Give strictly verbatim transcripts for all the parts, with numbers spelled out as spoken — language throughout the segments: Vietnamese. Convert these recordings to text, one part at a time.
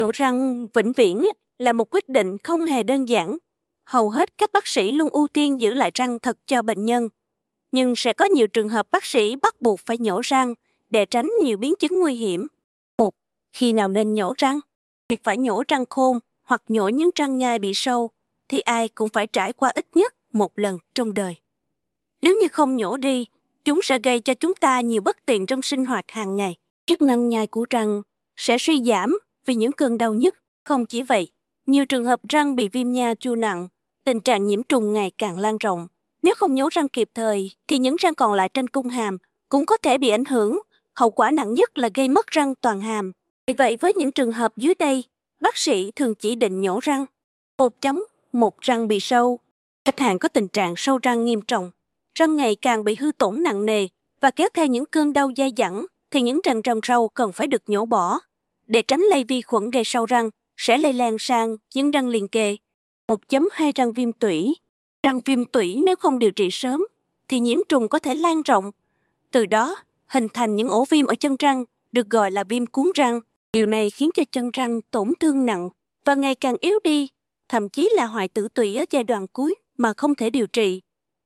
Nhổ răng vĩnh viễn là một quyết định không hề đơn giản. Hầu hết các bác sĩ luôn ưu tiên giữ lại răng thật cho bệnh nhân. Nhưng sẽ có nhiều trường hợp bác sĩ bắt buộc phải nhổ răng để tránh nhiều biến chứng nguy hiểm. Một, khi nào nên nhổ răng? Việc phải nhổ răng khôn hoặc nhổ những răng nhai bị sâu thì ai cũng phải trải qua ít nhất một lần trong đời. Nếu như không nhổ đi, chúng sẽ gây cho chúng ta nhiều bất tiện trong sinh hoạt hàng ngày. Chức năng nhai của răng sẽ suy giảm vì những cơn đau nhức. Không chỉ vậy, nhiều trường hợp răng bị viêm nha chua nặng, tình trạng nhiễm trùng ngày càng lan rộng. Nếu không nhổ răng kịp thời, thì những răng còn lại trên cung hàm cũng có thể bị ảnh hưởng. Hậu quả nặng nhất là gây mất răng toàn hàm. Vì vậy, với những trường hợp dưới đây, bác sĩ thường chỉ định nhổ răng. một chấm một răng bị sâu. Khách hàng có tình trạng sâu răng nghiêm trọng, răng ngày càng bị hư tổn nặng nề và kéo theo những cơn đau dai dẳng, thì những răng trong sâu cần phải được nhổ bỏ. Để tránh lây vi khuẩn gây sâu răng sẽ lây lan sang những răng liền kề. một chấm hai răng viêm tủy. Răng viêm tủy nếu không điều trị sớm thì nhiễm trùng có thể lan rộng. Từ đó hình thành những ổ viêm ở chân răng được gọi là viêm cuốn răng. Điều này khiến cho chân răng tổn thương nặng và ngày càng yếu đi, thậm chí là hoại tử tủy ở giai đoạn cuối mà không thể điều trị.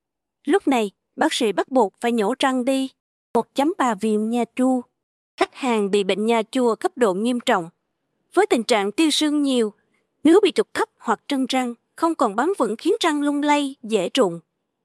Lúc này, bác sĩ bắt buộc phải nhổ răng đi. một chấm ba viêm nha chua. Khách hàng bị bệnh nha chua cấp độ nghiêm trọng. Với tình trạng tiêu sưng nhiều, nếu bị trục thấp hoặc trân răng không còn bám vững khiến răng lung lay, dễ rụng.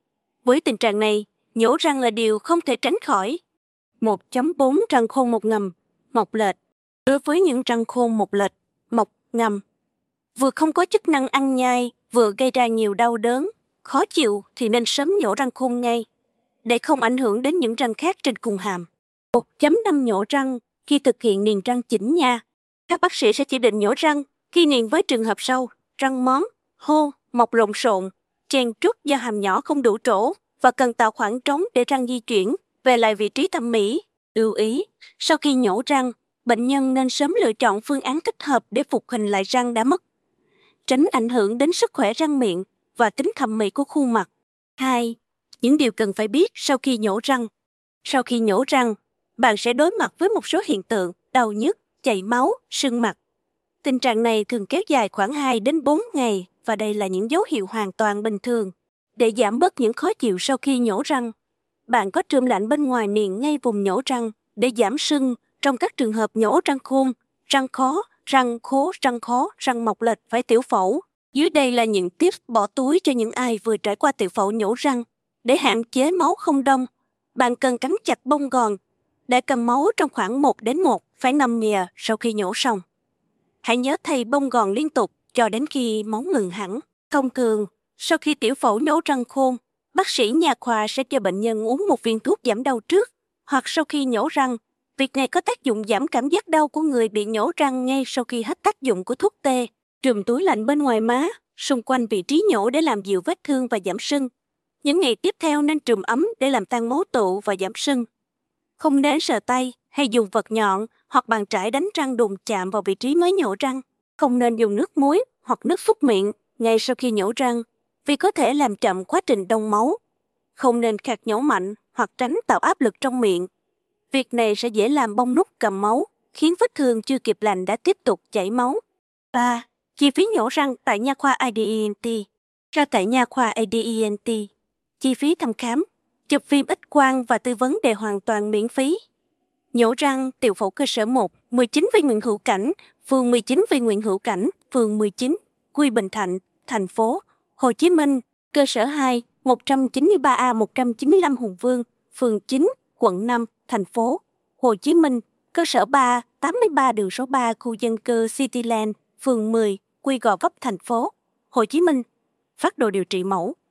Với tình trạng này, nhổ răng là điều không thể tránh khỏi. một chấm bốn răng khôn một ngầm, mọc lệch. Đối với những răng khôn một lệch, mọc ngầm, vừa không có chức năng ăn nhai, vừa gây ra nhiều đau đớn, khó chịu thì nên sớm nhổ răng khôn ngay, để không ảnh hưởng đến những răng khác trên cùng hàm. một chấm năm nhổ răng khi thực hiện niềng răng chỉnh nha. Các bác sĩ sẽ chỉ định nhổ răng khi niềng với trường hợp sau, răng móm, hô, mọc lộn xộn, chen trúc do hàm nhỏ không đủ chỗ và cần tạo khoảng trống để răng di chuyển về lại vị trí thẩm mỹ. Lưu ý, sau khi nhổ răng, bệnh nhân nên sớm lựa chọn phương án thích hợp để phục hình lại răng đã mất, tránh ảnh hưởng đến sức khỏe răng miệng và tính thẩm mỹ của khuôn mặt. hai. Những điều cần phải biết sau khi nhổ răng. Sau khi nhổ răng, bạn sẽ đối mặt với một số hiện tượng đau nhức, chảy máu, sưng mặt. Tình trạng này thường kéo dài khoảng hai đến bốn ngày và đây là những dấu hiệu hoàn toàn bình thường. Để giảm bớt những khó chịu sau khi nhổ răng, bạn có trùm lạnh bên ngoài miệng ngay vùng nhổ răng để giảm sưng trong các trường hợp nhổ răng khôn, răng khó, răng khố, răng khó, răng mọc lệch phải tiểu phẫu. Dưới đây là những tips bỏ túi cho những ai vừa trải qua tiểu phẫu nhổ răng. Để hạn chế máu không đông, bạn cần cắm chặt bông gòn để cầm máu trong khoảng một đến một phẩy năm mi li lít sau khi nhổ xong. Hãy nhớ thay bông gòn liên tục cho đến khi máu ngừng hẳn. Thông thường, sau khi tiểu phẫu nhổ răng khôn, bác sĩ nha khoa sẽ cho bệnh nhân uống một viên thuốc giảm đau trước hoặc sau khi nhổ răng. Việc này có tác dụng giảm cảm giác đau của người bị nhổ răng ngay sau khi hết tác dụng của thuốc tê. Trùm túi lạnh bên ngoài má, xung quanh vị trí nhổ để làm dịu vết thương và giảm sưng. Những ngày tiếp theo nên trùm ấm để làm tan máu tụ và giảm sưng. Không nên sờ tay hay dùng vật nhọn hoặc bàn chải đánh răng đụng chạm vào vị trí mới nhổ răng. Không nên dùng nước muối hoặc nước súc miệng ngay sau khi nhổ răng vì có thể làm chậm quá trình đông máu. Không nên khạc nhổ mạnh hoặc tránh tạo áp lực trong miệng. Việc này sẽ dễ làm bong nút cầm máu, khiến vết thương chưa kịp lành đã tiếp tục chảy máu. ba. Chi phí nhổ răng tại nha khoa i đê e en tê. Ra tại nha khoa i đê e en tê, chi phí thăm khám, chụp phim X quang và tư vấn đều hoàn toàn miễn phí. Nhổ răng tiểu phẫu cơ sở một, mười chín Vy Nguyễn Hữu Cảnh, phường mười chín Vy Nguyễn Hữu Cảnh, phường mười chín, Quy Bình Thạnh, thành phố Hồ Chí Minh. Cơ sở hai, một trăm chín mươi ba A một trăm chín mươi lăm Hùng Vương, phường chín, quận năm, thành phố Hồ Chí Minh. Cơ sở ba, tám mươi ba đường số ba khu dân cư Cityland, phường mười, Quy Gò Vấp, thành phố Hồ Chí Minh. Phác đồ điều trị mẫu.